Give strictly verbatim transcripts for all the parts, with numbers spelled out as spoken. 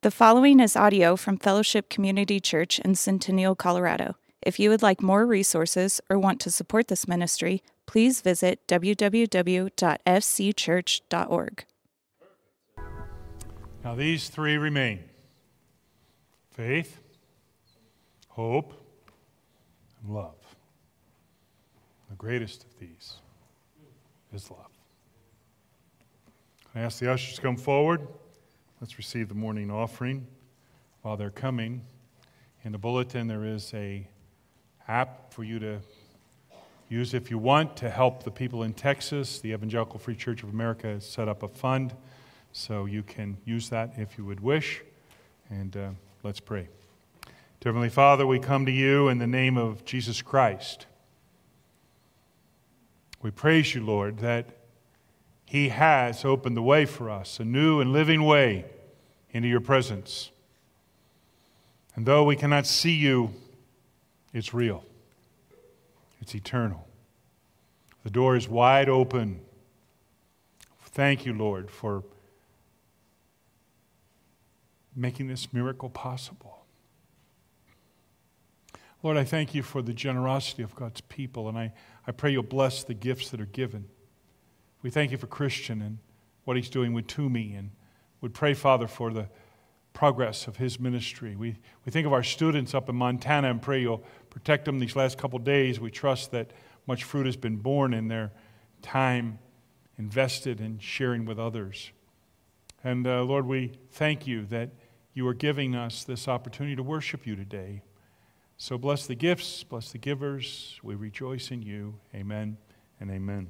The following is audio from Fellowship Community Church in Centennial, Colorado. If you would like more resources or want to support this ministry, please visit w w w dot f c church dot org. Now these three remain: faith, hope, and love. The greatest of these is love. I ask the ushers to come forward. Let's receive the morning offering. While they're coming, in the bulletin there is a app for you to use if you want to help the people in Texas. The Evangelical Free Church of America has set up a fund, so you can use that if you would wish. And uh, let's pray. Dear Heavenly Father, we come to you in the name of Jesus Christ. We praise you, Lord, that He has opened the way for us, a new and living way into your presence. And though we cannot see you, it's real. It's eternal. The door is wide open. Thank you, Lord, for making this miracle possible. Lord, I thank you for the generosity of God's people, and I, I pray you'll bless the gifts that are given. We thank you for Christian and what he's doing with Toomey, and would pray, Father, for the progress of his ministry. We, we think of our students up in Montana and pray you'll protect them these last couple days. We trust that much fruit has been born in their time invested in sharing with others. And uh, Lord, we thank you that you are giving us this opportunity to worship you today. So bless the gifts, bless the givers. We rejoice in you. Amen and amen.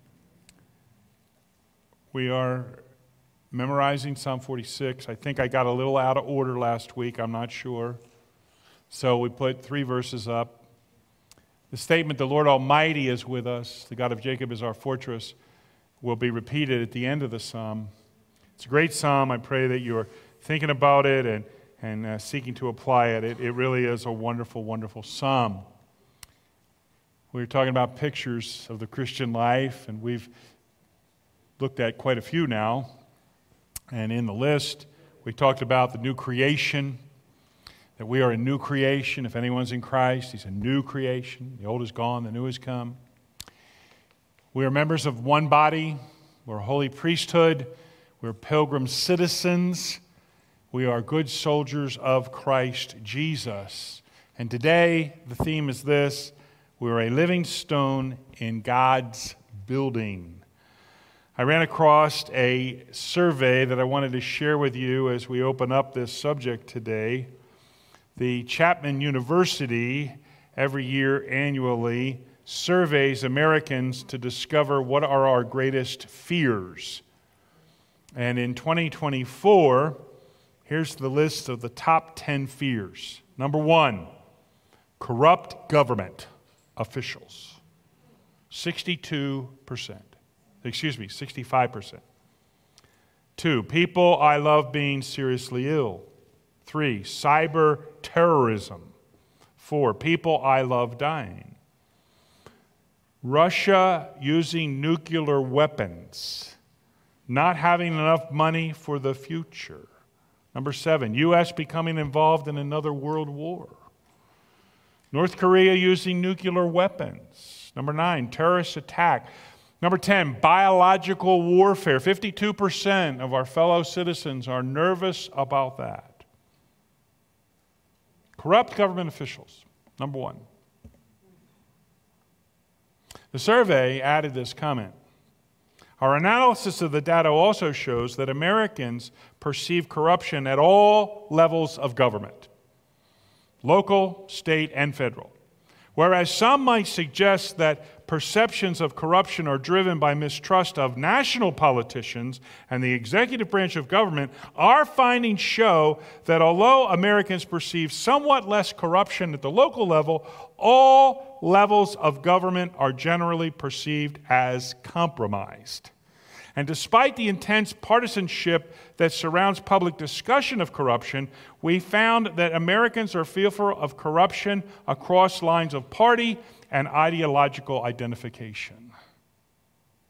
We are memorizing Psalm forty-six. I think I got a little out of order last week. I'm not sure. So we put three verses up. The statement, the Lord Almighty is with us, the God of Jacob is our fortress, will be repeated at the end of the psalm. It's a great psalm. I pray that you're thinking about it and, and uh, seeking to apply it. it. It really is a wonderful, wonderful psalm. We're talking about pictures of the Christian life, and we've looked at quite a few now. And in the list, we talked about the new creation, that we are a new creation. If anyone's in Christ, he's a new creation. The old is gone, the new has come. We are members of one body. We're a holy priesthood. We're pilgrim citizens. We are good soldiers of Christ Jesus. And today, the theme is this: we're a living stone in God's building. I ran across a survey that I wanted to share with you as we open up this subject today. The Chapman University, every year annually, surveys Americans to discover what are our greatest fears. And in twenty twenty-four, here's the list of the top ten fears. Number one, corrupt government officials, sixty-two percent. Excuse me, sixty-five percent. Two, people I love being seriously ill. Three, cyber terrorism. Four, people I love dying. Russia using nuclear weapons. Not having enough money for the future. Number seven, U S becoming involved in another world war. North Korea using nuclear weapons. Number nine, terrorist attack. Number ten, biological warfare. fifty-two percent of our fellow citizens are nervous about that. Corrupt government officials, number one. The survey added this comment: our analysis of the data also shows that Americans perceive corruption at all levels of government, local, state, and federal. Whereas some might suggest that perceptions of corruption are driven by mistrust of national politicians and the executive branch of government, our findings show that although Americans perceive somewhat less corruption at the local level, all levels of government are generally perceived as compromised. And despite the intense partisanship that surrounds public discussion of corruption, we found that Americans are fearful of corruption across lines of party and ideological identification.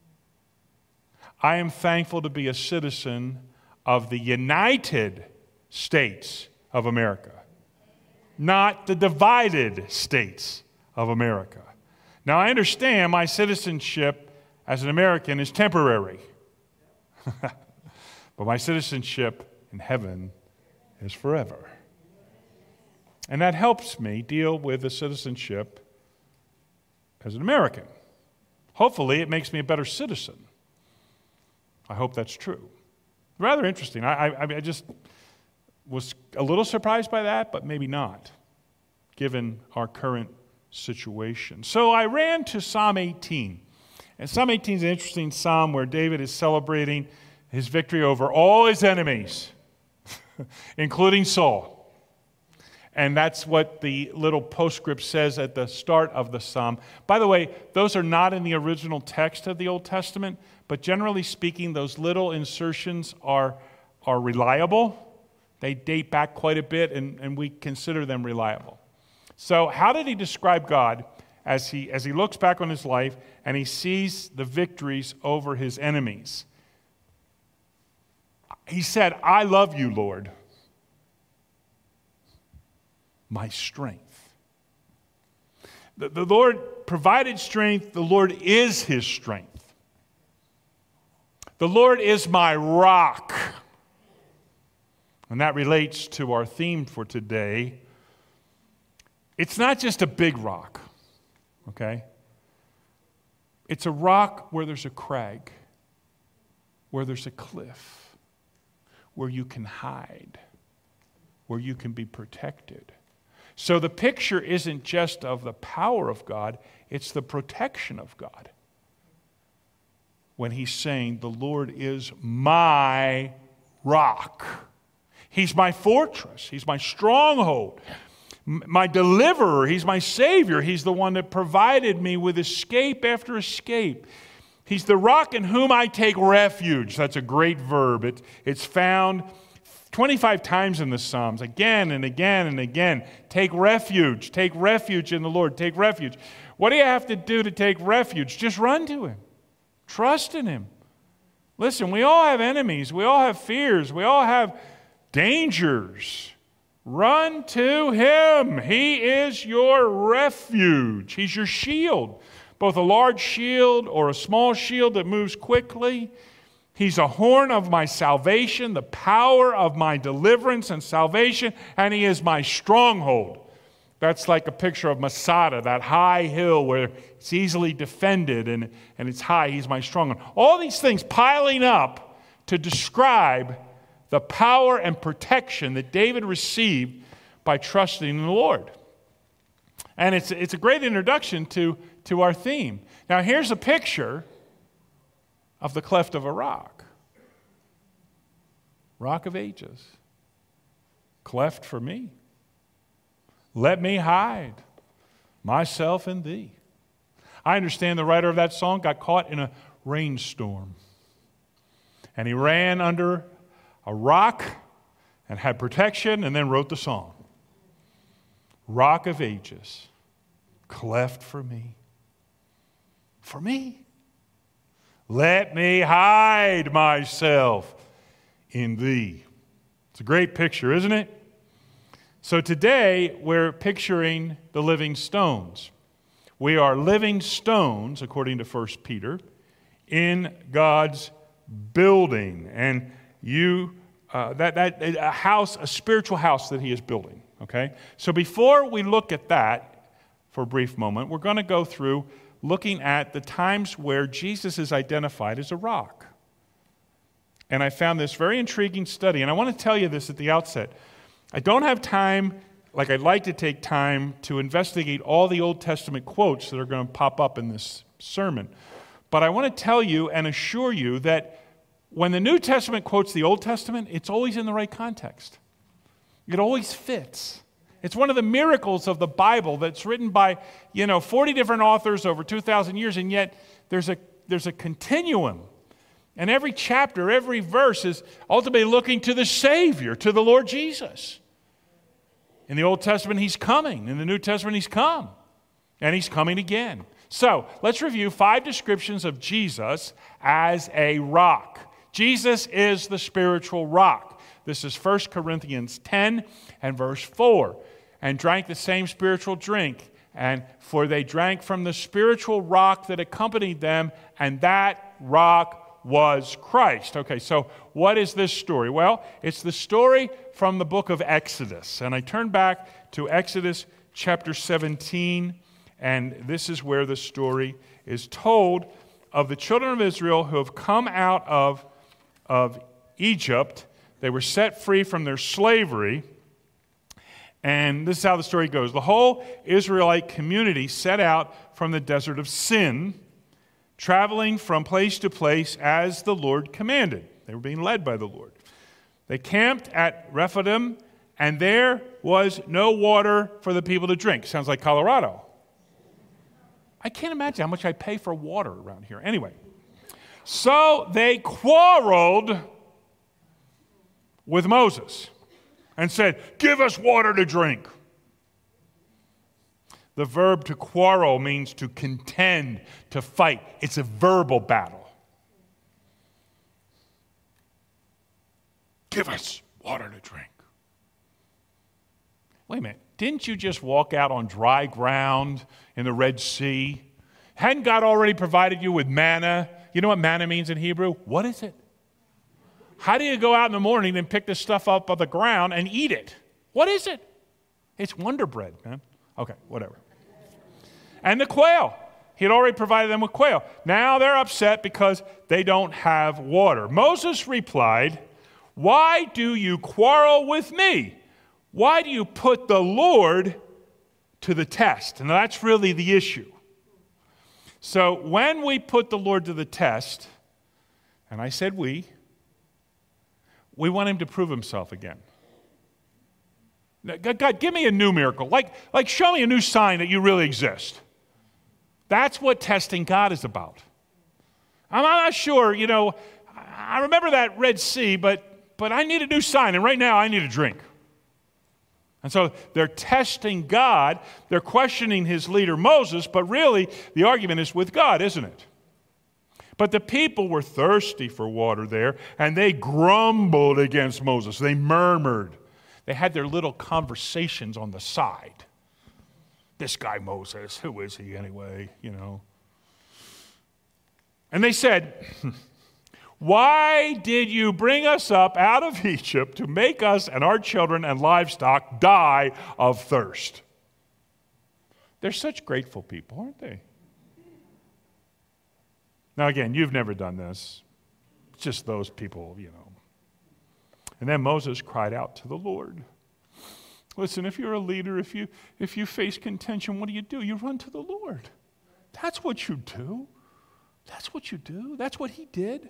I am thankful to be a citizen of the United States of America, not the divided states of America. Now, I understand my citizenship as an American is temporary, but my citizenship in heaven is forever. And that helps me deal with the citizenship as an American. Hopefully, it makes me a better citizen. I hope that's true. Rather interesting. I, I, I just was a little surprised by that, but maybe not, given our current situation. So I ran to Psalm eighteen. And Psalm eighteen is an interesting psalm where David is celebrating his victory over all his enemies, including Saul. And that's what the little postscript says at the start of the psalm. By the way, those are not in the original text of the Old Testament, but generally speaking, those little insertions are, are reliable. They date back quite a bit, and, and we consider them reliable. So how did he describe God as he, as he looks back on his life and he sees the victories over his enemies? He said, I love you, Lord, my strength. The, the Lord provided strength. The Lord is his strength. The Lord is my rock. And that relates to our theme for today. It's not just a big rock, okay? It's a rock where there's a crag, where there's a cliff, where you can hide, where you can be protected. So the picture isn't just of the power of God, it's the protection of God. When he's saying, the Lord is my rock. He's my fortress. He's my stronghold, my deliverer. He's my Savior. He's the one that provided me with escape after escape. He's the rock in whom I take refuge. That's a great verb. It, it's found twenty-five times in the Psalms, again and again and again. Take refuge. Take refuge in the Lord. Take refuge. What do you have to do to take refuge? Just run to him. Trust in him. Listen, we all have enemies. We all have fears. We all have dangers. Run to him. He is your refuge. He's your shield, both a large shield or a small shield that moves quickly. He's a horn of my salvation, the power of my deliverance and salvation, and he is my stronghold. That's like a picture of Masada, that high hill where it's easily defended and, and it's high. He's my stronghold. All these things piling up to describe the power and protection that David received by trusting in the Lord. And it's, it's a great introduction to, to our theme. Now, here's a picture of the cleft of a rock. Rock of ages. Cleft for me. Let me hide myself in thee. I understand the writer of that song got caught in a rainstorm. And he ran under a rock and had protection and then wrote the song. Rock of ages. Cleft for me. For me. Let me hide myself in thee. It's a great picture, isn't it? So today, we're picturing the living stones. We are living stones, according to First Peter, in God's building. And you, uh, that, that a house, a spiritual house that he is building, okay? So before we look at that for a brief moment, we're going to go through looking at the times where Jesus is identified as a rock. And I found this very intriguing study, and I want to tell you this at the outset. I don't have time, like I'd like to take time, to investigate all the Old Testament quotes that are going to pop up in this sermon. But I want to tell you and assure you that when the New Testament quotes the Old Testament, it's always in the right context. It always fits. It's one of the miracles of the Bible that's written by, you know, forty different authors over two thousand years, and yet there's a, there's a continuum. And every chapter, every verse is ultimately looking to the Savior, to the Lord Jesus. In the Old Testament, he's coming. In the New Testament, he's come. And he's coming again. So, let's review five descriptions of Jesus as a rock. Jesus is the spiritual rock. This is First Corinthians ten and verse four. And drank the same spiritual drink. And for they drank from the spiritual rock that accompanied them, and that rock was Christ. Okay, so what is this story? Well, it's the story from the book of Exodus. And I turn back to Exodus chapter seventeen, and this is where the story is told of the children of Israel who have come out of, of Egypt. They were set free from their slavery. And this is how the story goes. The whole Israelite community set out from the desert of Sin, traveling from place to place as the Lord commanded. They were being led by the Lord. They camped at Rephidim, and there was no water for the people to drink. Sounds like Colorado. I can't imagine how much I pay for water around here. Anyway, so they quarreled with Moses and said, "Give us water to drink." The verb to quarrel means to contend, to fight. It's a verbal battle. Give us water to drink. Wait a minute. Didn't you just walk out on dry ground in the Red Sea? Hadn't God already provided you with manna? You know what manna means in Hebrew? What is it? How do you go out in the morning and pick this stuff up off the ground and eat it? What is it? It's Wonder Bread, man. Okay, whatever. And the quail. He had already provided them with quail. Now they're upset because they don't have water. Moses replied, "Why do you quarrel with me? Why do you put the Lord to the test?" And that's really the issue. So when we put the Lord to the test, and I said we, we want him to prove himself again. God, give me a new miracle. Like, like show me a new sign that you really exist. That's what testing God is about. I'm not sure, you know, I remember that Red Sea, but, but I need a new sign, and right now I need a drink. And so they're testing God. They're questioning his leader, Moses, but really the argument is with God, isn't it? But the people were thirsty for water there, and they grumbled against Moses. They murmured. They had their little conversations on the side. This guy Moses, who is he anyway, you know? And they said, "Why did you bring us up out of Egypt to make us and our children and livestock die of thirst?" They're such grateful people, aren't they? Now, again, you've never done this. It's just those people, you know. And then Moses cried out to the Lord. Listen, if you're a leader, if you if you face contention, what do you do? You run to the Lord. That's what you do. That's what you do. That's what he did.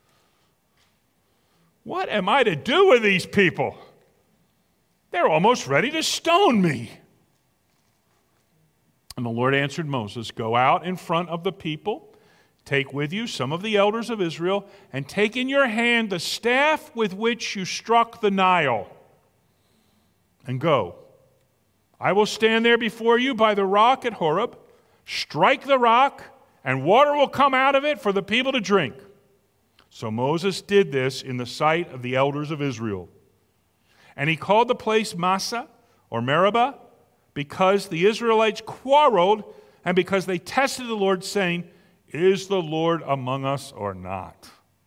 What am I to do with these people? They're almost ready to stone me. And the Lord answered Moses, "Go out in front of the people. Take with you some of the elders of Israel, and take in your hand the staff with which you struck the Nile, and go. I will stand there before you by the rock at Horeb. Strike the rock, and water will come out of it for the people to drink." So Moses did this in the sight of the elders of Israel. And he called the place Massah, or Meribah, because the Israelites quarreled, and because they tested the Lord, saying, "Is the Lord among us or not?"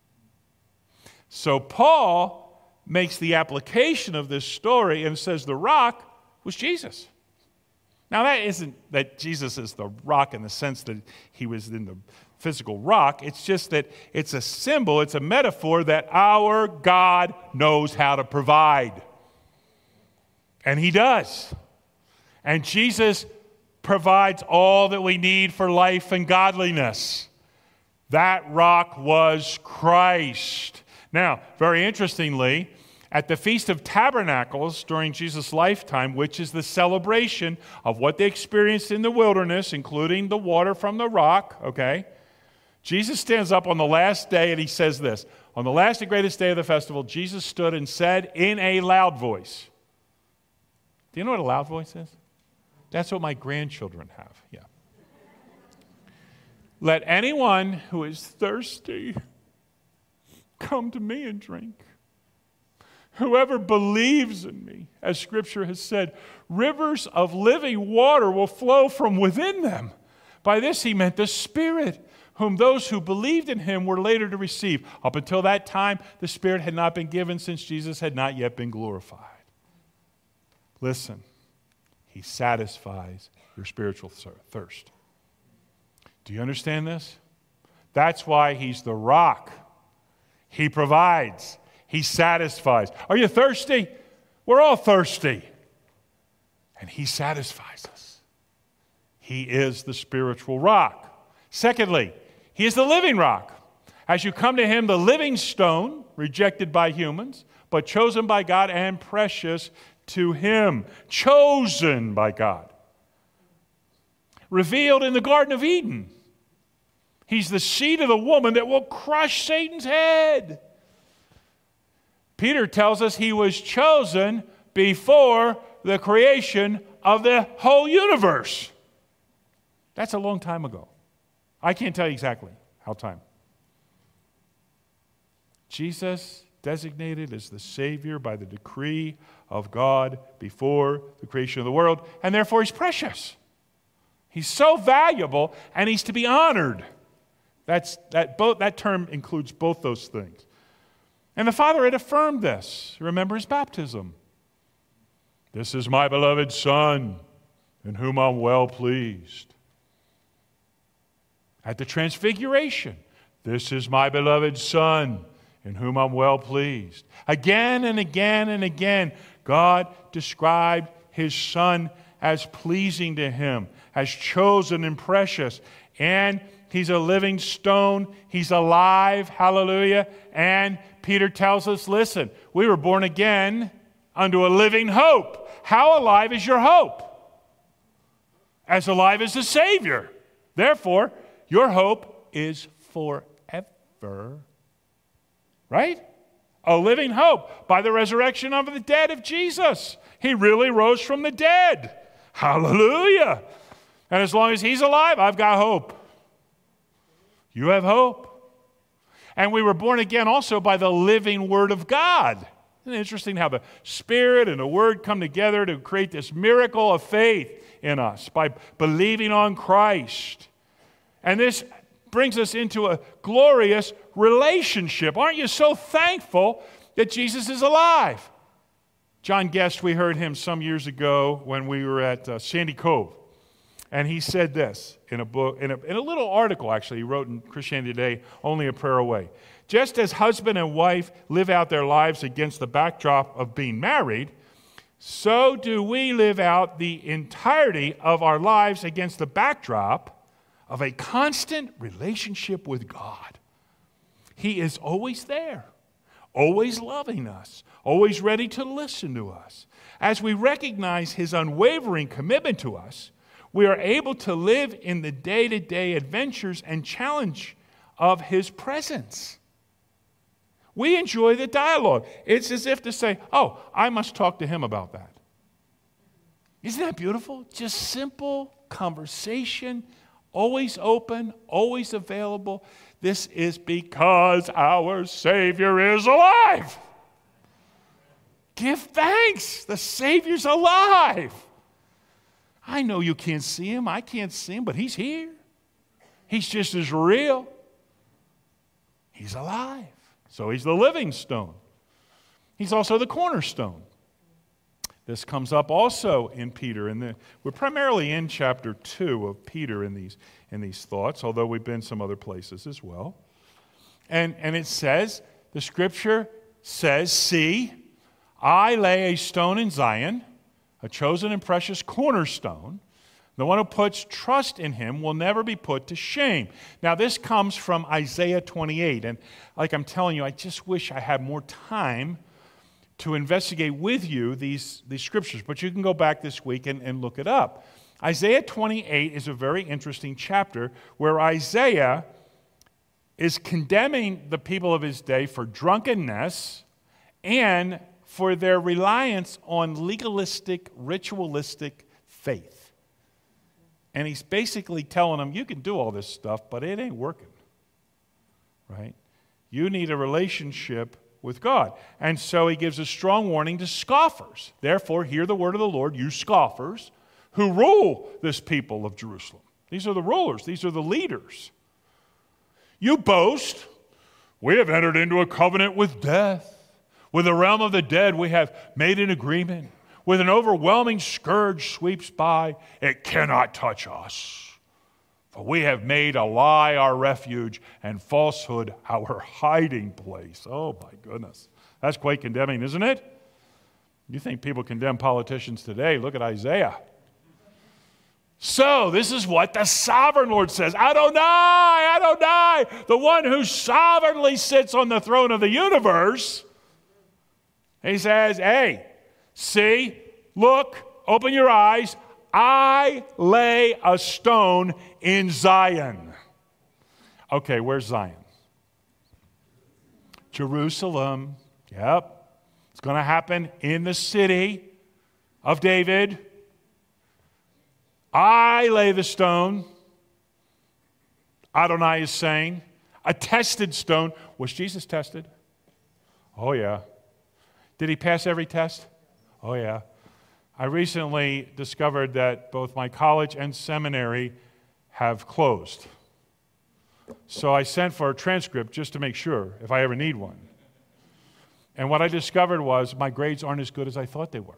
So Paul makes the application of this story and says the rock was Jesus. Now that isn't that Jesus is the rock in the sense that he was in the physical rock. It's just that it's a symbol, it's a metaphor that our God knows how to provide. And he does. And Jesus provides all that we need for life and godliness. That rock was Christ. Now, very interestingly, at the Feast of Tabernacles during Jesus' lifetime, which is the celebration of what they experienced in the wilderness, including the water from the rock, okay, Jesus stands up on the last day and he says this. On the last and greatest day of the festival, Jesus stood and said in a loud voice. Do you know what a loud voice is? That's what my grandchildren have, yeah. "Let anyone who is thirsty come to me and drink. Whoever believes in me, as Scripture has said, rivers of living water will flow from within them. By this he meant the Spirit, whom those who believed in him were later to receive. Up until that time, the Spirit had not been given since Jesus had not yet been glorified. Listen, he satisfies your spiritual thirst. Do you understand this? That's why he's the rock. He provides. He satisfies. Are you thirsty? We're all thirsty. And he satisfies us. He is the spiritual rock. Secondly, he is the living rock. As you come to him, the living stone, rejected by humans, but chosen by God and precious to him. Chosen by God. Revealed in the Garden of Eden. He's the seed of the woman that will crush Satan's head. Peter tells us he was chosen before the creation of the whole universe. That's a long time ago. I can't tell you exactly how time. Jesus designated as the Savior by the decree of God before the creation of the world, and therefore he's precious. He's so valuable, and he's to be honored. That's, that, both, that term includes both those things. And the Father had affirmed this. Remember his baptism. This is my beloved Son, in whom I'm well pleased. At the Transfiguration, this is my beloved Son, in whom I'm well pleased. Again and again and again, God described his Son as pleasing to him, as chosen and precious. And he's a living stone. He's alive. Hallelujah. And Peter tells us, listen, we were born again unto a living hope. How alive is your hope? As alive as the Savior. Therefore, your hope is forever. Right? A living hope by the resurrection of the dead of Jesus. He really rose from the dead. Hallelujah. And as long as he's alive, I've got hope. You have hope. And we were born again also by the living Word of God. Isn't it interesting how the Spirit and the Word come together to create this miracle of faith in us by believing on Christ? And this brings us into a glorious relationship. Aren't you so thankful that Jesus is alive? John Guest, we heard him some years ago when we were at uh, Sandy Cove. And he said this in a book, in a, in a little article actually he wrote in Christianity Today, Only a Prayer Away. Just as husband and wife live out their lives against the backdrop of being married, so do we live out the entirety of our lives against the backdrop of a constant relationship with God. He is always there, always loving us, always ready to listen to us. As we recognize his unwavering commitment to us, we are able to live in the day-to-day adventures and challenge of his presence. We enjoy the dialogue. It's as if to say, oh, I must talk to him about that. Isn't that beautiful? Just simple conversation, always open, always available. This is because our Savior is alive. Give thanks. The Savior's alive. I know you can't see him. I can't see him, but he's here. He's just as real. He's alive. So he's the living stone. He's also the cornerstone. This comes up also in Peter. In the, we're primarily in chapter two of Peter in these, in these thoughts, although we've been some other places as well. And, and it says, the scripture says, see, I lay a stone in Zion, a chosen and precious cornerstone. The one who puts trust in him will never be put to shame. Now, this comes from Isaiah twenty-eight. And like I'm telling you, I just wish I had more time to investigate with you these, these scriptures. But you can go back this week and, and look it up. Isaiah twenty-eight is a very interesting chapter where Isaiah is condemning the people of his day for drunkenness and for their reliance on legalistic, ritualistic faith. And he's basically telling them, you can do all this stuff, but it ain't working. Right? You need a relationship with God. And so he gives a strong warning to scoffers. Therefore, hear the word of the Lord, you scoffers, who rule this people of Jerusalem. These are the rulers. These are the leaders. You boast, we have entered into a covenant with death. With the realm of the dead, we have made an agreement. With an overwhelming scourge sweeps by, it cannot touch us. For we have made a lie our refuge and falsehood our hiding place. Oh my goodness. That's quite condemning, isn't it? You think people condemn politicians today? Look at Isaiah. So, this is what the sovereign Lord says. Adonai, Adonai, the one who sovereignly sits on the throne of the universe. He says, hey, see, look, open your eyes. I lay a stone in Zion. Okay, where's Zion? Jerusalem. Yep. It's going to happen in the city of David. I lay the stone, Adonai is saying, a tested stone. Was Jesus tested? Oh, yeah. Did he pass every test? Oh, yeah. I recently discovered that both my college and seminary have closed. So I sent for a transcript just to make sure if I ever need one. And what I discovered was my grades aren't as good as I thought they were.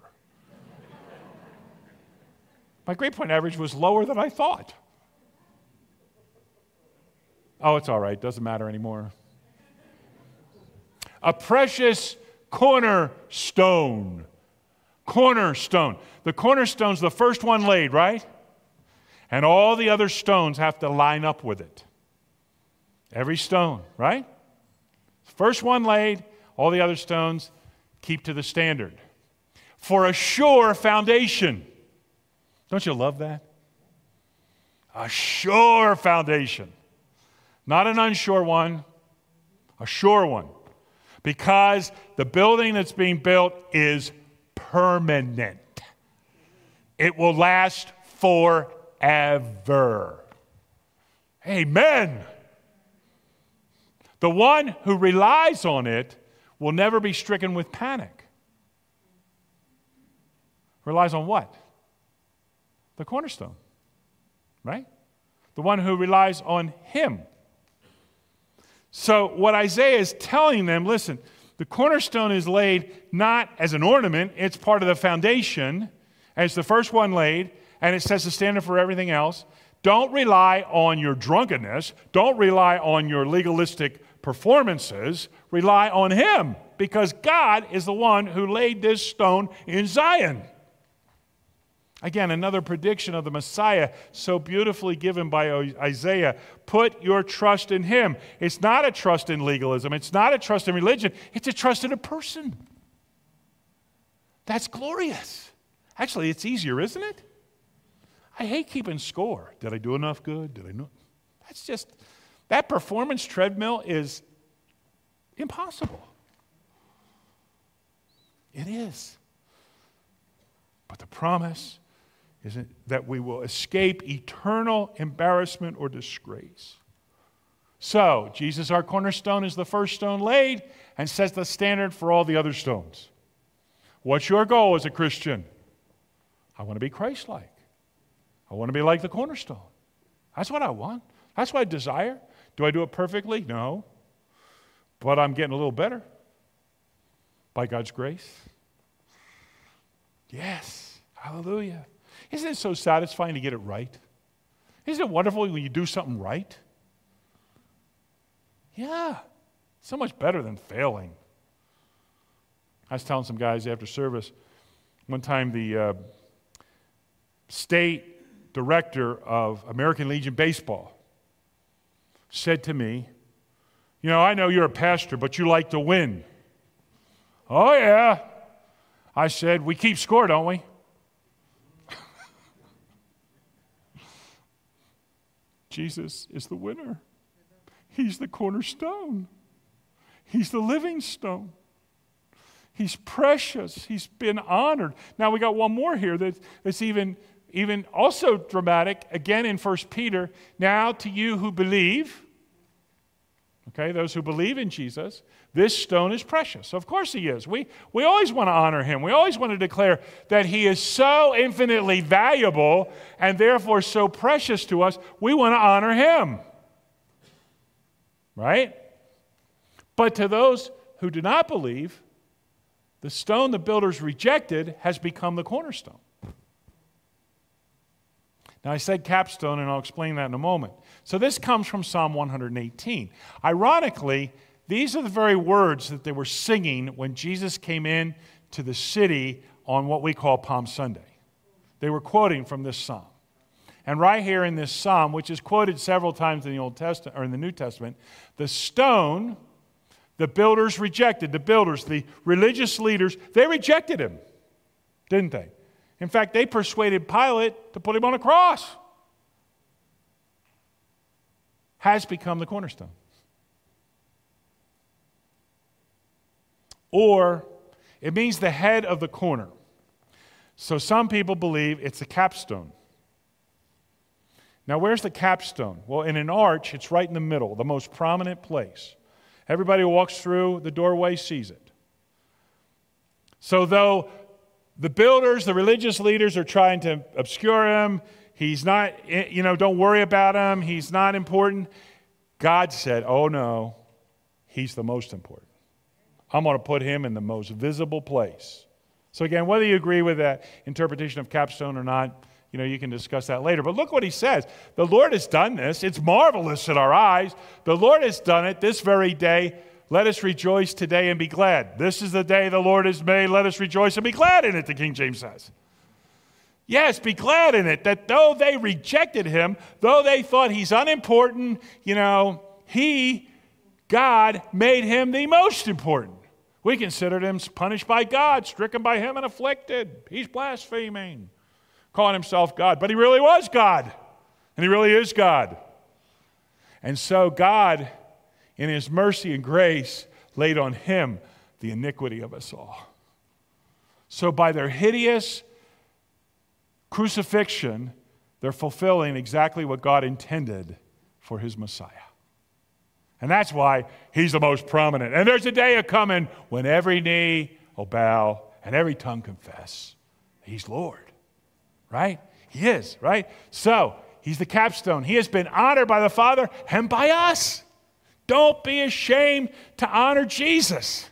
My grade point average was lower than I thought. Oh, it's all right. Doesn't matter anymore. A precious cornerstone. Cornerstone. The cornerstone's the first one laid, right? And all the other stones have to line up with it. Every stone, right? First one laid, all the other stones keep to the standard. For a sure foundation. Don't you love that? A sure foundation. Not an unsure one, a sure one. Because the building that's being built is permanent. It will last forever. Amen. The one who relies on it will never be stricken with panic. Relies on what? The cornerstone, right? The one who relies on him. So what Isaiah is telling them, listen, the cornerstone is laid not as an ornament, it's part of the foundation, and it's the first one laid, and it sets the standard for everything else. Don't rely on your drunkenness. Don't rely on your legalistic performances. Rely on him, because God is the one who laid this stone in Zion. Again, another prediction of the Messiah, so beautifully given by Isaiah. Put your trust in him. It's not a trust in legalism. It's not a trust in religion. It's a trust in a person. That's glorious. Actually, it's easier, isn't it? I hate keeping score. Did I do enough good? Did I know? That's just, that performance treadmill is impossible. It is. But the promise is that we will escape eternal embarrassment or disgrace. So, Jesus, our cornerstone, is the first stone laid and sets the standard for all the other stones. What's your goal as a Christian? I want to be Christ-like. I want to be like the cornerstone. That's what I want. That's what I desire. Do I do it perfectly? No. But I'm getting a little better by God's grace. Yes. Hallelujah. Isn't it so satisfying to get it right? Isn't it wonderful when you do something right? Yeah. So much better than failing. I was telling some guys after service, one time the uh, state director of American Legion Baseball said to me, you know, I know you're a pastor, but you like to win. Oh, yeah. I said, we keep score, don't we? Jesus is the winner. He's the cornerstone. He's the living stone. He's precious. He's been honored. Now we got one more here that, that's even, even also dramatic. Again in First Peter. Now to you who believe, okay, those who believe in Jesus, this stone is precious. Of course he is. We, we always want to honor him. We always want to declare that he is so infinitely valuable and therefore so precious to us, we want to honor him. Right? But to those who do not believe, the stone the builders rejected has become the cornerstone. Now, I said capstone, and I'll explain that in a moment. So this comes from Psalm one hundred eighteen. Ironically, these are the very words that they were singing when Jesus came in to the city on what we call Palm Sunday. They were quoting from this psalm. And right here in this psalm, which is quoted several times in the Old Testament or in the New Testament, the stone the builders rejected, the builders, the religious leaders, they rejected him, didn't they? In fact, they persuaded Pilate to put him on a cross. Has become the cornerstone. Or it means the head of the corner. So some people believe it's a capstone. Now, where's the capstone? Well, in an arch, it's right in the middle, the most prominent place. Everybody who walks through the doorway sees it. So though the builders, the religious leaders are trying to obscure him, he's not, you know, don't worry about him, he's not important, God said, oh no, he's the most important. I'm going to put him in the most visible place. So again, whether you agree with that interpretation of capstone or not, you know, you can discuss that later. But look what he says. The Lord has done this. It's marvelous in our eyes. The Lord has done it this very day. Let us rejoice today and be glad. This is the day the Lord has made. Let us rejoice and be glad in it, the King James says. Yes, be glad in it, that though they rejected him, though they thought he's unimportant, you know, he, God, made him the most important. We considered him punished by God, stricken by him and afflicted. He's blaspheming, calling himself God. But he really was God, and he really is God. And so God, in his mercy and grace, laid on him the iniquity of us all. So by their hideous crucifixion, they're fulfilling exactly what God intended for his Messiah. And that's why he's the most prominent. And there's a day coming when every knee will bow and every tongue confess he's Lord. Right? He is, right? So, he's the capstone. He has been honored by the Father and by us. Don't be ashamed to honor Jesus.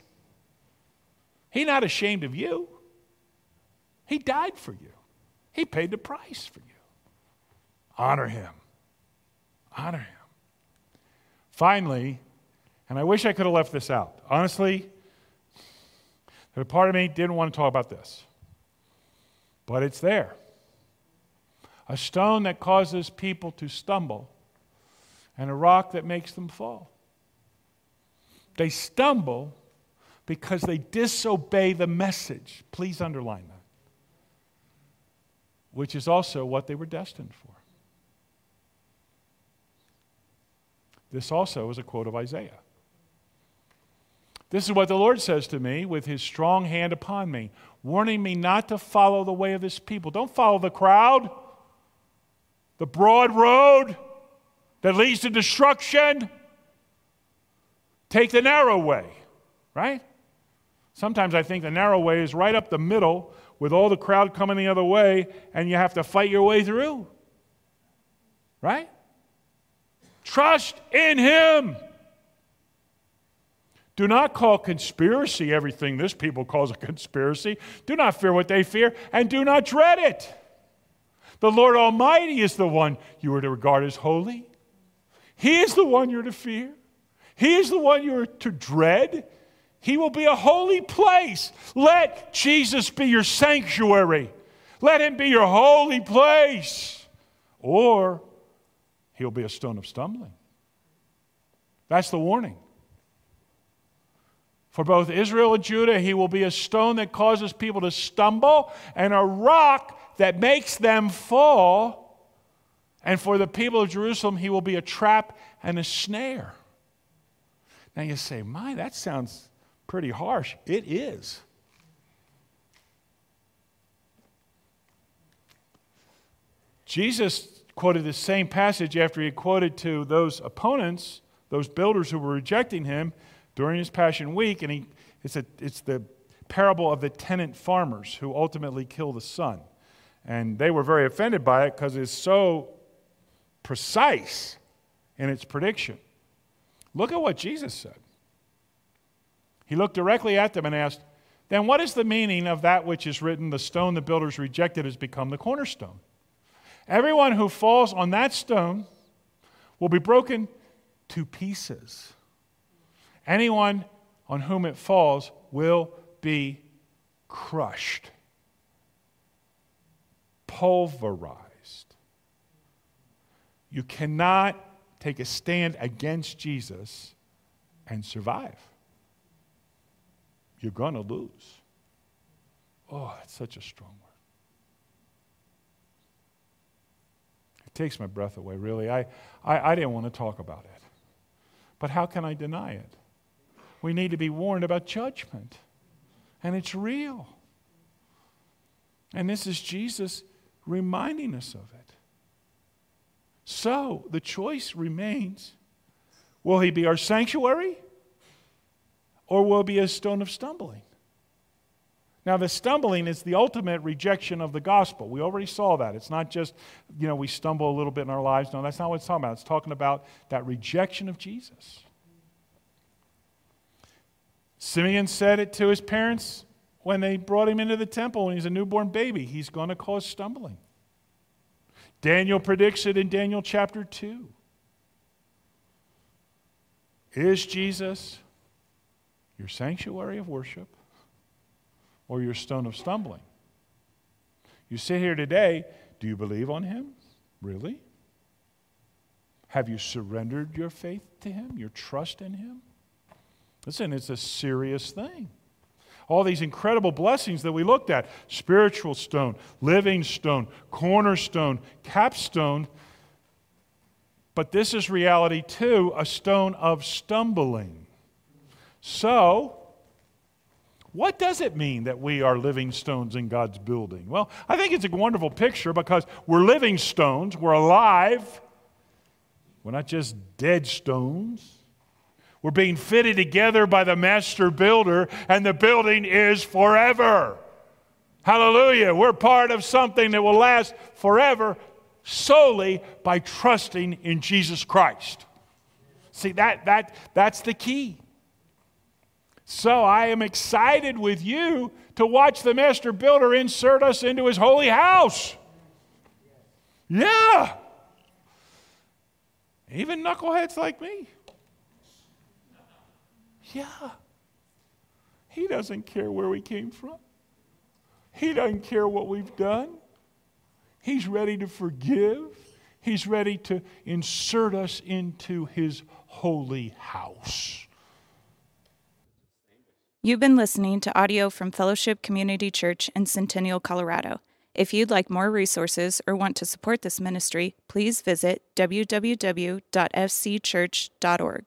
He's not ashamed of you. He died for you. He paid the price for you. Honor him. Honor him. Finally, and I wish I could have left this out. Honestly, a part of me didn't want to talk about this. But it's there. A stone that causes people to stumble and a rock that makes them fall. They stumble because they disobey the message. Please underline that. Which is also what they were destined for. This also is a quote of Isaiah. This is what the Lord says to me with his strong hand upon me, warning me not to follow the way of this people. Don't follow the crowd, the broad road that leads to destruction. Take the narrow way, right? Sometimes I think the narrow way is right up the middle with all the crowd coming the other way, and you have to fight your way through, right? Trust in him. Do not call conspiracy everything this people calls a conspiracy. Do not fear what they fear, and do not dread it. The Lord Almighty is the one you are to regard as holy. He is the one you're to fear. He is the one you're to dread. He will be a holy place. Let Jesus be your sanctuary. Let him be your holy place. Or he'll be a stone of stumbling. That's the warning. For both Israel and Judah, he will be a stone that causes people to stumble and a rock that makes them fall. And for the people of Jerusalem, he will be a trap and a snare. Now you say, my, that sounds pretty harsh. It is. Jesus quoted the same passage after he quoted to those opponents, those builders who were rejecting him, during his Passion Week, and he, it's, a, it's the parable of the tenant farmers who ultimately kill the son. And they were very offended by it because it's so precise in its prediction. Look at what Jesus said. He looked directly at them and asked, then what is the meaning of that which is written, the stone the builders rejected has become the cornerstone? Everyone who falls on that stone will be broken to pieces. Anyone on whom it falls will be crushed, pulverized. You cannot take a stand against Jesus and survive. You're going to lose. Oh, that's such a strong word. It takes my breath away, really. I, I, I didn't want to talk about it. But how can I deny it? We need to be warned about judgment. And it's real. And this is Jesus reminding us of it. So the choice remains, will he be our sanctuary or will it be a stone of stumbling? Now the stumbling is the ultimate rejection of the gospel. We already saw that. It's not just, you know, we stumble a little bit in our lives. No, that's not what it's talking about. It's talking about that rejection of Jesus. Simeon said it to his parents when they brought him into the temple when he's a newborn baby. He's going to cause stumbling. Daniel predicts it in Daniel chapter two. Is Jesus your sanctuary of worship or your stone of stumbling? You sit here today, do you believe on him? Really? Have you surrendered your faith to him, your trust in him? Listen, it's a serious thing. All these incredible blessings that we looked at, spiritual stone, living stone, cornerstone, capstone, but this is reality too, a stone of stumbling. So, what does it mean that we are living stones in God's building? Well, I think it's a wonderful picture because we're living stones, we're alive. We're not just dead stones. We're being fitted together by the master builder, and the building is forever. Hallelujah. We're part of something that will last forever solely by trusting in Jesus Christ. See, that, that, that's the key. So I am excited with you to watch the master builder insert us into his holy house. Yeah. Even knuckleheads like me. Yeah. He doesn't care where we came from. He doesn't care what we've done. He's ready to forgive. He's ready to insert us into his holy house. You've been listening to audio from Fellowship Community Church in Centennial, Colorado. If you'd like more resources or want to support this ministry, please visit w w w dot f c church dot org.